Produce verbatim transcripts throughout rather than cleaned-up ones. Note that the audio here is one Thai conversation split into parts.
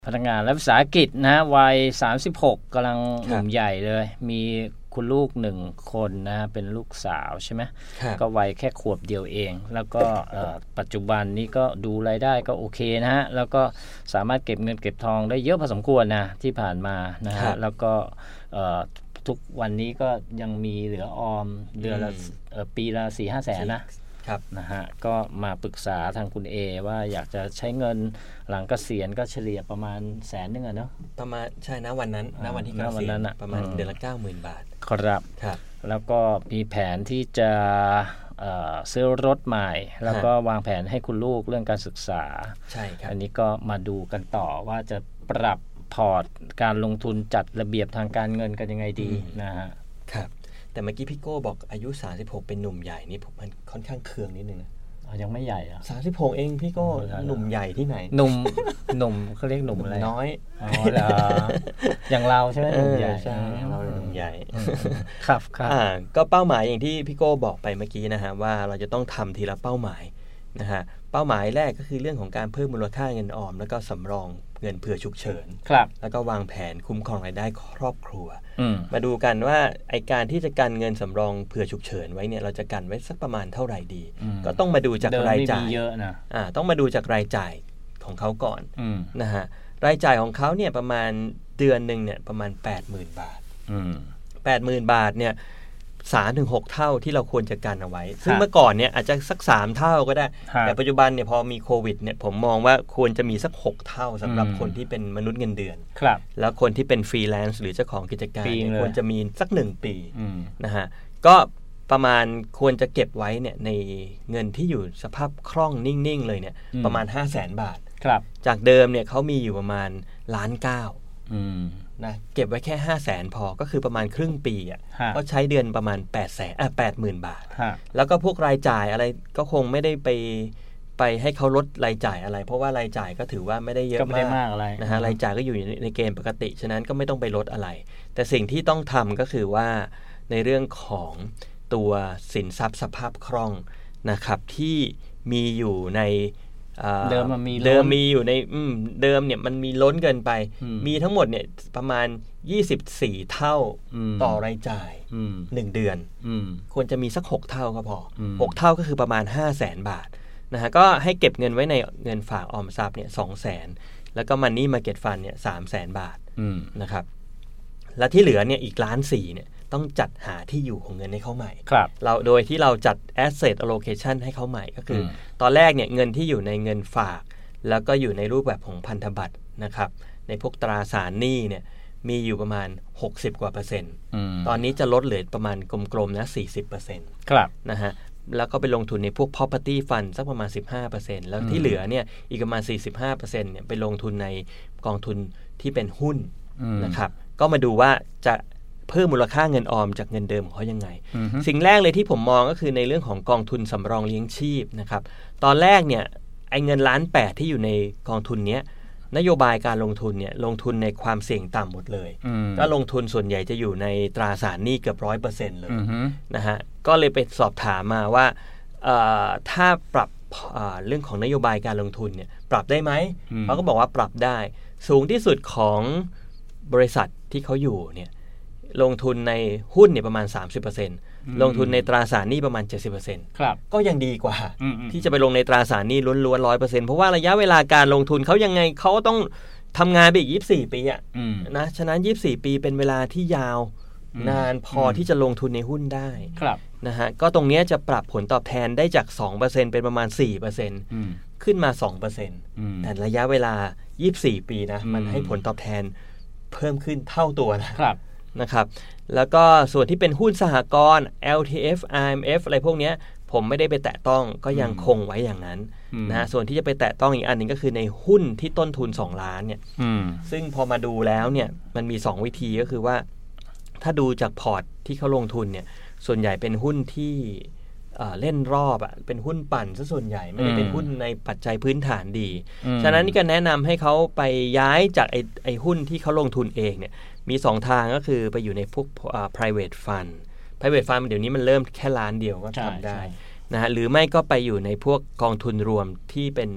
พนักงานรัฐวิสาหกิจนะวัยสามสิบหกกำลังหนุ่มใหญ่เลยมีคุณลูกหนึ่งคนนะเป็นลูกสาวใช่ไหมก็วัยแค่ขวบเดียวเองแล้วก็ปัจจุบันนี้ก็ดูรายได้ก็โอเคนะฮะแล้วก็สามารถเก็บเงินเก็บทองได้เยอะพอสมควรนะที่ผ่านมานะฮะแล้วก็ทุกวันนี้ก็ยังมีเหลือออมเดือนละปีละ สี่ห้า แสนนะครับนะฮะก็มาปรึกษาทางคุณเอว่าอยากจะใช้เงินหลังเกษียณก็เฉลี่ยประมาณแสนนึงอ่ะเนาะประมาณใช่นะวันนั้นณวันที่เกษียณประมาณเดือนละ เก้าหมื่น บาทครับครับแล้วก็มีแผนที่จะซื้อรถใหม่แล้วก็วางแผนให้คุณลูกเรื่องการศึกษาใช่ครับอันนี้ก็มาดูกันต่อว่าจะปรับพอร์ตการลงทุนจัดระเบียบทางการเงินกันยังไงดีนะฮะครับแต่เมื่อกี้พี่โก้บอกอายุสามสิบหกเป็นหนุ่มใหญ่นี่ผมมันค่อนข้างเคืองนิดนึงนะยังไม่ใหญ่อ่ะสามสิบหกเองพี่โก้หนุ่มใหญ่ที่ไหนหนุ่มหนุ่มเขาเรียกหนุ่มอะไรน้อยอ๋อเหรออย่างเราใช่ไหมหนุ่มใหญ่ใช่เราหนุ่มใหญ่ครับครับอ่าก็เป้าหมายอย่างที่พี่โก้บอกไปเมื่อกี้นะฮะว่าเราจะต้องทำทีละเป้าหมายนะฮะเป้าหมายแรกก็คือเรื่องของการเพิ่มมูลค่าเงินออมแล้วก็สำรองเงินเผื่อฉุกเฉินแล้วก็วางแผนคุ้มครองรายได้ครอบครัวมาดูกันว่าไอการที่จะกันเงินสำรองเผื่อฉุกเฉินไว้เนี่ยเราจะกันไว้สักประมาณเท่าไหร่ดีก็ต้องมาดูจากรายจ่ายเยอะนะอ่าต้องมาดูจากรายจ่ายของเขาก่อนนะฮะรายจ่ายของเขาเนี่ยประมาณเดือนนึงเนี่ยประมาณ แปดหมื่น บาท แปดหมื่น บาทเนี่ยสามถึงหก เท่าที่เราควรจะกันเอาไว้ซึ่งเมื่อก่อนเนี่ยอาจจะสักสามเท่าก็ได้แต่ปัจจุบันเนี่ยพอมีโควิดเนี่ยผมมองว่าควรจะมีสักหกเท่าสำหรับคนที่เป็นมนุษย์เงินเดือนแล้วคนที่เป็นฟรีแลนซ์หรือเจ้าของกิจการเนี่ยควรจะมีสักหนึ่งปีนะฮะก็ประมาณควรจะเก็บไว้เนี่ยในเงินที่อยู่สภาพคล่องนิ่งๆเลยเนี่ยประมาณ ห้าแสน บาทจากเดิมเนี่ยเขามีอยู่ประมาณล้านเก้านะเก็บไว้แค่ ห้าแสน พอก็คือประมาณครึ่งปีอ่ะก็ใช้เดือนประมาณแปดแสนอ่ะ แปดหมื่น บาทแล้วก็พวกรายจ่ายอะไรก็คงไม่ได้ไปไปให้เขาลดรายจ่ายอะไรเพราะว่ารายจ่ายก็ถือว่าไม่ได้เยอะมากนะฮะรายจ่ายก็อยู่ในเกณฑ์ปกติฉะนั้นก็ไม่ต้องไปลดอะไรแต่สิ่งที่ต้องทำก็คือว่าในเรื่องของตัวสินทรัพย์สภาพคล่องนะครับที่มีอยู่ในเดิมมันมีเดิมมีอยู่ในเดิมเนี่ยมันมีล้นเกินไปมีทั้งหมดเนี่ยประมาณยี่สิบสี่เท่าต่อรายจ่ายหนึ่งเดือนควรจะมีสักหกเท่าก็พอหกเท่าก็คือประมาณ ห้าแสน บาทนะฮะก็ให้เก็บเงินไว้ในเงินฝากออมทรัพย์เนี่ย สองแสน แล้วก็มันนี่มาร์เก็ตฟันเนี่ย สามแสน บาทนะครับแล้วที่เหลือเนี่ยอีกล้านสี่เนี่ยต้องจัดหาที่อยู่ของเงินให้เขาใหม่เราโดยที่เราจัด asset allocation ให้เขาใหม่ก็คือตอนแรกเนี่ยเงินที่อยู่ในเงินฝากแล้วก็อยู่ในรูปแบบของพันธบัตรนะครับในพวกตราสารหนี้เนี่ยมีอยู่ประมาณหกสิบกว่าเปอร์เซ็นต์ตอนนี้จะลดเหลือประมาณกลมๆนะ สี่สิบเปอร์เซ็นต์ครับนะฮะแล้วก็ไปลงทุนในพวก property fund สักประมาณ สิบห้าเปอร์เซ็นต์ แล้วที่เหลือเนี่ยอีกประมาณ สี่สิบห้าเปอร์เซ็นต์ เนี่ยไปลงทุนในกองทุนที่เป็นหุ้นนะครับก็มาดูว่าจะเพิ่มมูลค่าเงินออมจากเงินเดิมของเขายังไง uh-huh. สิ่งแรกเลยที่ผมมองก็คือในเรื่องของกองทุนสำรองเลี้ยงชีพนะครับตอนแรกเนี่ยไอ้เงินล้านแปดที่อยู่ในกองทุนเนี้ยนโยบายการลงทุนเนี่ยลงทุนในความเสี่ยงต่ำหมดเลย uh-huh. ก็ลงทุนส่วนใหญ่จะอยู่ในตราสารหนี้เกือบ ร้อยเปอร์เซ็นต์ เลย uh-huh. นะฮะก็เลยไปสอบถามมาว่าถ้าปรับเรื่องของนโยบายการลงทุนเนี่ยปรับได้ไหม uh-huh. เขาก็บอกว่าปรับได้สูงที่สุดของบริษัทที่เขาอยู่เนี่ยลงทุนในหุ้นเนี่ยประมาณ สามสิบเปอร์เซ็นต์ ลงทุนในตราสารหนี้ประมาณ เจ็ดสิบเปอร์เซ็นต์ครับก็ยังดีกว่าที่จะไปลงในตราสารหนี้ล้วนๆ หนึ่งร้อยเปอร์เซ็นต์ เพราะว่าระยะเวลาการลงทุนเขายังไงเขาต้องทำงานไปอีกยี่สิบสี่ปีอ่ะนะฉะนั้นยี่สิบสี่ปีเป็นเวลาที่ยาวนานพอที่จะลงทุนในหุ้นได้นะฮะก็ตรงนี้จะปรับผลตอบแทนได้จาก สองเปอร์เซ็นต์ เป็นประมาณ สี่เปอร์เซ็นต์ ขึ้นมา สองเปอร์เซ็นต์ แต่ระยะเวลายี่สิบสี่ปีนะมันให้ผลตอบแทนเพิ่มขึ้นเท่าตัวนะครับนะครับแล้วก็ส่วนที่เป็นหุ้นสหกรณ์ แอล ที เอฟ อาร์ เอ็ม เอฟ อะไรพวกนี้ผมไม่ได้ไปแตะต้องก็ยังคงไว้อย่างนั้นนะฮะส่วนที่จะไปแตะต้องอีกอันนึงก็คือในหุ้นที่ต้นทุนสองล้านเนี่ยซึ่งพอมาดูแล้วเนี่ยมันมีสองวิธีก็คือว่าถ้าดูจากพอร์ตที่เขาลงทุนเนี่ยส่วนใหญ่เป็นหุ้นที่เล่นรอบอ่ะเป็นหุ้นปั่นซะส่วนใหญ่ไม่ได้เป็นหุ้นในปัจจัยพื้นฐานดีฉะนั้นนี่ก็แนะนำให้เขาไปย้ายจากไอ้ไอ้หุ้นที่เขาลงทุนเองเนี่ยมีสองทางก็คือไปอยู่ในพวก uh, private fund private fund เดี๋ยวนี้มันเริ่มแค่ล้านเดียวก็ทำได้นะฮะหรือไม่ก็ไปอยู่ในพวกกองทุนรวมที่เป็น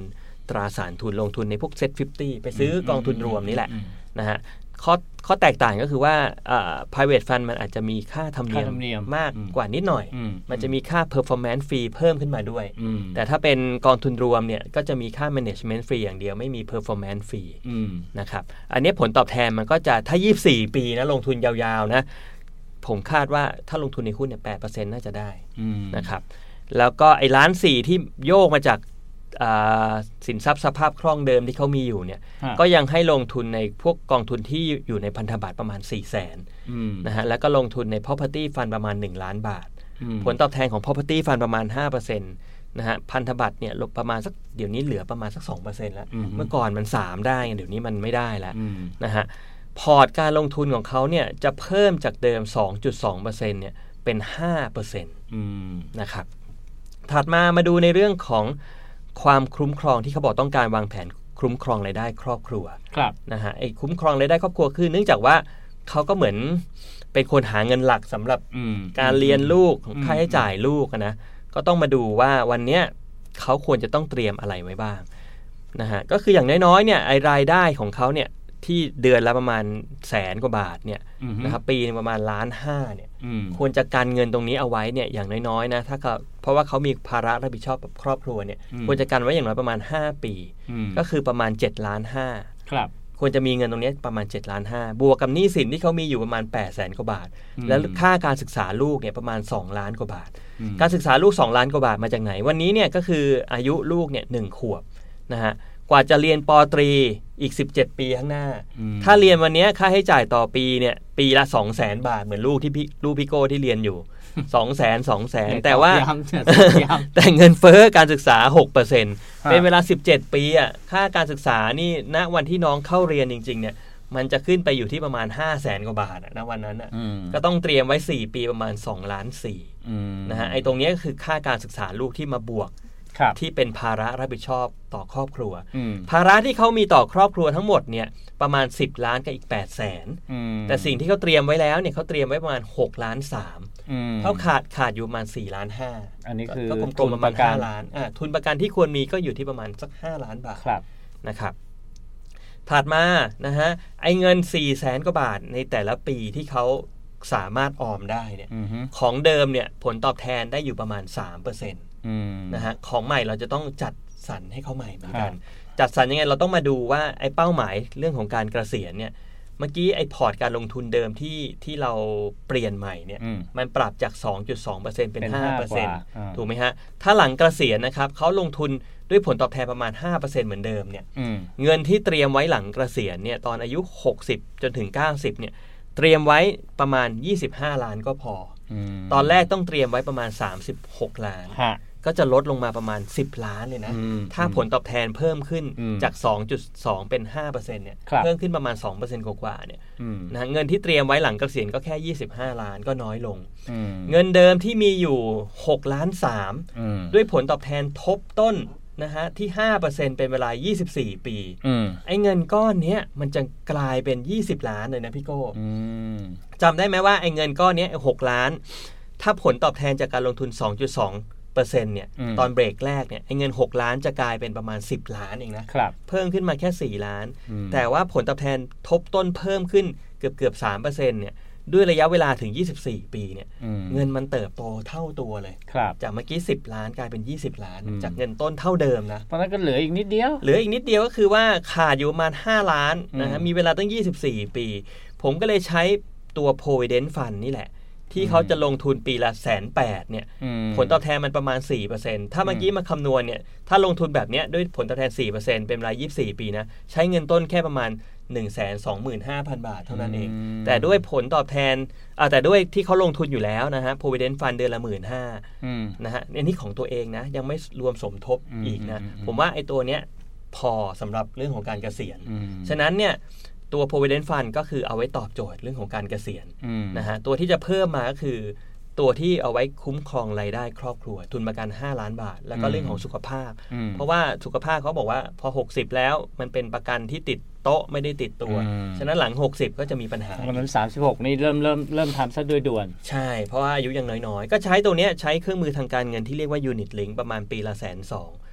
ตราสารทุนลงทุนในพวกเซ็ตห้าสิบไปซื้อกองทุนรวมนี่แหละนะฮะข้อข้อแตกต่างก็คือว่า private fund มันอาจจะมีค่าธรรมเนียมมากกว่านิดหน่อยมันจะมีค่า performance fee เพิ่มขึ้นมาด้วยแต่ถ้าเป็นกองทุนรวมเนี่ยก็จะมีค่า management fee อย่างเดียวไม่มี performance fee นะครับอันนี้ผลตอบแทนมันก็จะถ้ายี่สิบสี่ปีนะลงทุนยาวๆนะผมคาดว่าถ้าลงทุนในหุ้นเนี่ย แปดเปอร์เซ็นต์ น่าจะได้นะครับแล้วก็ไอ้ล้านสี่ที่โยกมาจากสินทรัพย์สภาพคล่องเดิมที่เขามีอยู่เนี่ยก็ยังให้ลงทุนในพวกกองทุนที่อยู่ในพันธบัตรประมาณ สี่แสน นะฮะแล้วก็ลงทุนใน property fund ประมาณหนึ่งล้านบาทผลตอบแทนของ property fund ประมาณ ห้าเปอร์เซ็นต์ นะฮะพันธบัตรเนี่ยลดประมาณสักเดี๋ยวนี้เหลือประมาณสัก สองเปอร์เซ็นต์ แล้วเมื่อก่อนมันสามได้เดี๋ยวนี้มันไม่ได้แล้วนะฮะพอร์ตการลงทุนของเขาเนี่ยจะเพิ่มจากเดิม สองจุดสองเปอร์เซ็นต์ เนี่ยเป็น ห้าเปอร์เซ็นต์ นะครับถัดมามาดูในเรื่องของความคุ้มครองที่เขาบอกต้องการวางแผนคุ้มครองรายได้ครอบครัวนะฮะไอ้คุ้มครองรายได้ครอบครัวคือเนื่องจากว่าเขาก็เหมือนเป็นคนหาเงินหลักสำหรับการเรียนลูกค่าใช้จ่ายลูกนะก็ต้องมาดูว่าวันนี้เขาควรจะต้องเตรียมอะไรไว้บ้างนะฮะก็คืออย่างน้อยๆเนี่ยไอ้รายได้ของเขาเนี่ยที่เดือนละประมาณแสนกว่าบาทเนี่ยนะครับปีนึงประมาณล้านห้าเนี่ยควรจะการเงินตรงนี้เอาไว้เนี่ยอย่างน้อยๆนะถ้าเขาเพราะว่าเขามีภาระรับผิดชอบกับครอบครัวเนี่ยควรจะกันไว้อย่างน้อยประมาณห้าปีก็คือประมาณเจ็ดล้านห้าครับควรจะมีเงินตรงนี้ประมาณเจ็ดล้านห้าบวกกับหนี้สินที่เขามีอยู่ประมาณแปดแสนกว่าบาทแล้วค่าการศึกษาลูกเนี่ยประมาณสองล้านกว่าบาทการศึกษาลูกสองล้านกว่าบาทมาจากไหนวันนี้เนี่ยก็คืออายุลูกเนี่ยหนึ่งขวบนะฮะกว่าจะเรียนป.ตรีอีกสิบเจ็ดปีข้างหน้าถ้าเรียนวันนี้ค่าใช้จ่ายต่อปีเนี่ยปีละ สองแสน บาทเหมือนลูกที่พี่ลูกพี่โก้ที่เรียนอยู่ สองแสน สองแสน แต่ว่าแต่เงินเฟ้อการศึกษา หกเปอร์เซ็นต์ เป็นเวลาสิบเจ็ดปีอ่ะค่าการศึกษานี่ณวันที่น้องเข้าเรียนจริงๆเนี่ยมันจะขึ้นไปอยู่ที่ประมาณ ห้าแสน กว่าบาทณวันนั้นอ่ะก็ต้องเตรียมไว้สี่ปีประมาณสองล้านสี่นะฮะไอ้ตรงนี้ก็คือค่าการศึกษาลูกที่มาบวกที่เป็นภาระรับผิดชอบต่อครอบครัวภาระที่เขามีต่อครอบครัวทั้งหมดเนี่ยประมาณสิบล้านกับอีกแปดแสนแต่สิ่งที่เขาเตรียมไว้แล้วเนี่ยเขาเตรียมไว้ประมาณหกล้านสามเขาขาดขาดอยู่ประมาณสี่ล้านห้าอันนี้คือก็กลมๆประมาณห้าล้านอ่าทุนประกันที่ควรมีก็อยู่ที่ประมาณสักห้าล้านบาทนะครับถัดมานะฮะไอ้เงินสี่แสนกว่าบาทในแต่ละปีที่เขาสามารถออมได้เนี่ยของเดิมเนี่ยผลตอบแทนได้อยู่ประมาณ สามเปอร์เซ็นต์นะฮะของใหม่เราจะต้องจัดสรรให้เขาใหม่เหมือนกันจัดสรรยังไงเราต้องมาดูว่าไอ้เป้าหมายเรื่องของการเกษียณเนี่ยเมื่อกี้ไอ้พอร์ตการลงทุนเดิมที่ที่เราเปลี่ยนใหม่เนี่ยมันปรับจาก สองจุดสองเปอร์เซ็นต์ เป็น ห้าเปอร์เซ็นต์ ถูกไหมฮะถ้าหลังเกษียณนะครับเขาลงทุนด้วยผลตอบแทนประมาณ ห้าเปอร์เซ็นต์ เหมือนเดิมเนี่ยเงินที่เตรียมไว้หลังเกษียณเนี่ยตอนอายุหกสิบจนถึงเก้าสิบเนี่ยเตรียมไว้ประมาณยี่สิบห้าล้านก็พอตอนแรกต้องเตรียมไว้ประมาณสามสิบหกล้านก็จะลดลงมาประมาณสิบล้านเลยนะถ้าผลตอบแทนเพิ่มขึ้นจาก สองจุดสอง เป็น ห้าเปอร์เซ็นต์ เนี่ยเพิ่มขึ้นประมาณ สองเปอร์เซ็นต์ กว่าๆเนี่ยนะเงินที่เตรียมไว้หลังเกษียณก็แค่ยี่สิบห้าล้านก็น้อยลงเงินเดิมที่มีอยู่หกล้านสามด้วยผลตอบแทนทบต้นนะฮะที่ ห้าเปอร์เซ็นต์ เป็นเวลายี่สิบสี่ปีไอ้เงินก้อนนี้มันจะกลายเป็นยี่สิบล้านเลยนะพี่โก้จำได้ไหมว่าไอ้เงินก้อนนี้หกล้านถ้าผลตอบแทนจากการลงทุน สองจุดสองเปอร์เซ็นต์ เนี่ยตอนเบรกแรกเนี่ยไอ้เงินหกล้านจะกลายเป็นประมาณสิบล้านเองนะเพิ่มขึ้นมาแค่สี่ล้านแต่ว่าผลตอบแทนทบต้นเพิ่มขึ้นเกือบเกือบ สามเปอร์เซ็นต์ เนี่ยด้วยระยะเวลาถึงยี่สิบสี่ปีเนี่ยเงินมันเติบโตเท่าตัวเลยจากเมื่อกี้สิบล้านกลายเป็นยี่สิบล้านจากเงินต้นเท่าเดิมนะเพราะนั้นก็เหลืออีกนิดเดียวเหลืออีกนิดเดียวก็คือว่าขาดอยู่ประมาณห้าล้านนะฮะมีเวลาตั้งยี่สิบสี่ปีผมก็เลยใช้ตัว Provident Fund นี่แหละที่เขาจะลงทุนปีละแสนแปดเนี่ยผลตอบแทนมันประมาณ สี่เปอร์เซ็นต์ ถ้าเมื่อกี้มาคำนวณเนี่ยถ้าลงทุนแบบเนี้ยด้วยผลตอบแทน สี่เปอร์เซ็นต์ เป็นเวลายี่สิบสี่ปีนะใช้เงินต้นแค่ประมาณ หนึ่งแสนสองหมื่นห้าพัน บาทเท่านั้นเองแต่ด้วยผลตอบแทนอ่าแต่ด้วยที่เขาลงทุนอยู่แล้วนะฮะ Provident Fund เดือนละ หนึ่งหมื่นห้าพัน นะฮะอันนี้ของตัวเองนะยังไม่รวมสมทบอีกนะผมว่าไอ้ตัวเนี้ยพอสำหรับเรื่องของการเกษียณฉะนั้นเนี่ยตัว Provident Fund ก็คือเอาไว้ตอบโจทย์เรื่องของการเกษียณนะฮะตัวที่จะเพิ่มมาก็คือตัวที่เอาไว้คุ้มครองรายได้ครอบครัวทุนประกันห้าล้านบาทแล้วก็เรื่องของสุขภาพเพราะว่าสุขภาพเขาบอกว่าพอหกสิบแล้วมันเป็นประกันที่ติดโต๊ะไม่ได้ติดตัวฉะนั้นหลังหกสิบก็จะมีปัญหาวันนั้นสามสิบหกนี่เริ่มเริ่มเริ่มทำซะด้วยด่วนใช่เพราะว่าอายุยังน้อยๆก็ใช้ตัวเนี้ยใช้เครื่องมือทางการเงินที่เรียกว่า Unit Link ประมาณปีละแสนสอง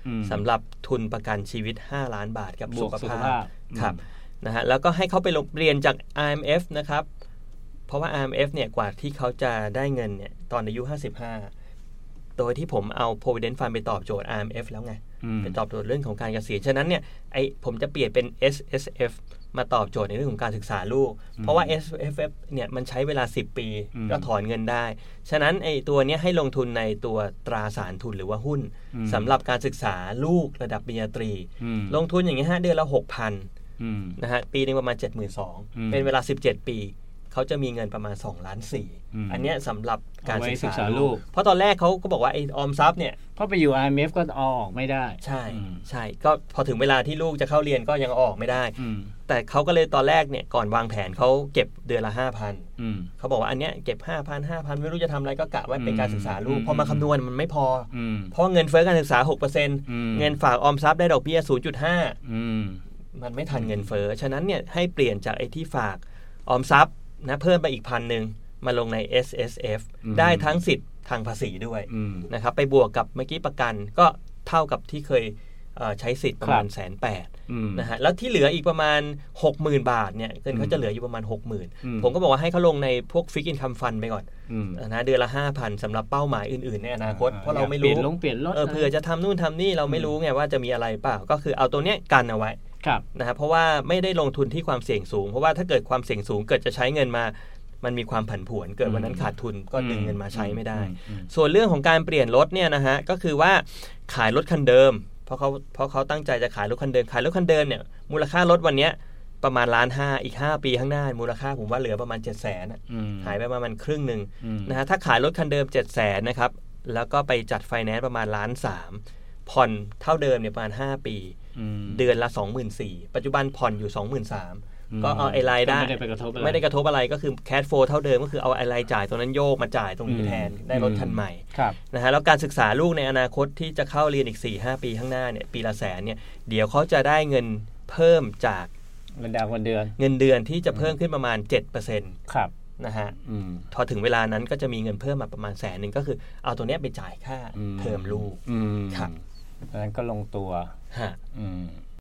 สำหรับทุนประกันชีวิตห้าล้านบาทกับสุขภาพครับนะฮะแล้วก็ให้เขาไปลงเรียนจาก อาร์ เอ็ม เอฟ นะครับเพราะว่า อาร์ เอ็ม เอฟ เนี่ยกว่าที่เขาจะได้เงินเนี่ยตอนอายุห้าสิบห้าโดยที่ผมเอา Provident Fund ไปตอบโจทย์ อาร์ เอ็ม เอฟ แล้วไงเป็นตอบโจทย์เรื่องของการเกษียณฉะนั้นเนี่ยไอผมจะเปลี่ยนเป็น เอส เอส เอฟ มาตอบโจทย์ในเรื่องของการศึกษาลูกเพราะว่า เอส เอฟ เอฟ เนี่ยมันใช้เวลาสิบปีก็ถอนเงินได้ฉะนั้นไอตัวนี้ให้ลงทุนในตัวตราสารทุนหรือว่าหุ้นสำหรับการศึกษาลูกระดับปริญญาตรีลงทุนอย่างนี้ฮะเดือนละ หกพัน นะฮะปีนึงประมาณ เจ็ดหมื่นสองพัน เป็นเวลาสิบเจ็ดปีเขาจะมีเงินประมาณสองล้านสี่ อันนี้สำหรับการศึกษาลูกเพราะตอนแรกเขาก็บอกว่าไอ้ออมทรัพย์เนี่ยเพราะไปอยู่ อาร์ เอ็ม เอฟ ก็เอาออกไม่ได้ใช่ใช่ก็พอถึงเวลาที่ลูกจะเข้าเรียนก็ยังออกไม่ได้แต่เขาก็เลยตอนแรกเนี่ยก่อนวางแผนเขาเก็บเดือนละ ห้าพัน เขาบอกว่าอันเนี้ยเก็บ ห้าพัน ห้าพัน ไม่รู้จะทำอะไรก็กะไว้เป็นการศึกษาลูกพอมาคำนวณมันไม่พอเพราะเงินเฟ้อการศึกษา หกเปอร์เซ็นต์ เงินฝากออมทรัพย์ได้ดอกเบี้ย ศูนย์จุดห้า มันไม่ทันเงินเฟ้อฉะนั้นเนี่ยให้เปลี่ยนจากไอ้ที่ฝากออมทรัพย์นะเพิ่มไปอีกพันหนึ่งมาลงใน เอส เอส เอฟ ได้ทั้งสิทธิ์ทางภาษีด้วยนะครับไปบวกกับเมื่อกี้ประกันก็เท่ากับที่เคยใช้สิทธิ์ประมาณแสนแปดนะฮะแล้วที่เหลืออีกประมาณ หกหมื่น บาทเนี่ยเงินเขาจะเหลืออยู่ประมาณ หกหมื่น ผมก็บอกว่าให้เขาลงในพวก Fixed Income Fund ไปก่อนนะเดือนละ ห้าพัน สำหรับเป้าหมายอื่นๆในอนาคตเพราะเราไม่รู้เปลี่ยนลดเออเผื่อจะทำนู่นทำนี่เราไม่รู้ไงว่าจะมีอะไรเปล่าก็คือเอาตัวเนี้ยกันเอาไว้นะครับเพราะว่าไม่ได้ลงทุนที่ความเสี่ยงสูงเพราะว่าถ้าเกิดความเสี่ยงสูงเกิดจะใช้เงินมามันมีความผันผวนเกิดวันนั้นขาดทุนก็ดึงเงินมาใช้ไม่ได้ส่วนเรื่องของการเปลี่ยนรถเนี่ยนะฮะก็คือว่าขายรถคันเดิมเพราะเขาเพราะเขาตั้งใจจะขายรถคันเดิมขายรถคันเดิมเนี่ยมูลค่ารถวันนี้ประมาณล้านห้าอีกห้าปีข้างหน้ามูลค่าผมว่าเหลือประมาณ เจ็ดแสน หายไปประมาณครึ่งนึงนะฮะถ้าขายรถคันเดิม เจ็ดแสน นะครับแล้วก็ไปจัดไฟแนนซ์ประมาณล้านสามผ่อนเท่าเดิมเนี่ยประมาณห้าปีเดือนละ สองหมื่นสี่พัน ปัจจุบันผ่อนอยู่ สองหมื่นสามพันก็เอาไอ้รายได้ไม่ได้กระทบอะไรไม่ได้กระทบอะไรก็คือแคชโฟลว์เท่าเดิมก็คือเอาไอ้รายจ่ายตรงนั้นโยกมาจ่ายตรงนี้แทนได้รถคันใหม่นะฮะแล้วการศึกษาลูกในอนาคตที่จะเข้าเรียนอีก สี่ห้า ปีข้างหน้าเนี่ยปีละแสนเนี่ยเดี๋ยวเขาจะได้เงินเพิ่มจากเงินดาวเงินเดือนเงินเดือนที่จะเพิ่มขึ้นประมาณ เจ็ดเปอร์เซ็นต์ครับนะฮะพอถึงเวลานั้นก็จะมีเงินเพิ่มมาประมาณแสนนึงก็คือเอาตัวเนี้ยไปจ่ายค่าเทอมลูกครับดังนั้นก็ลงตัวฮะ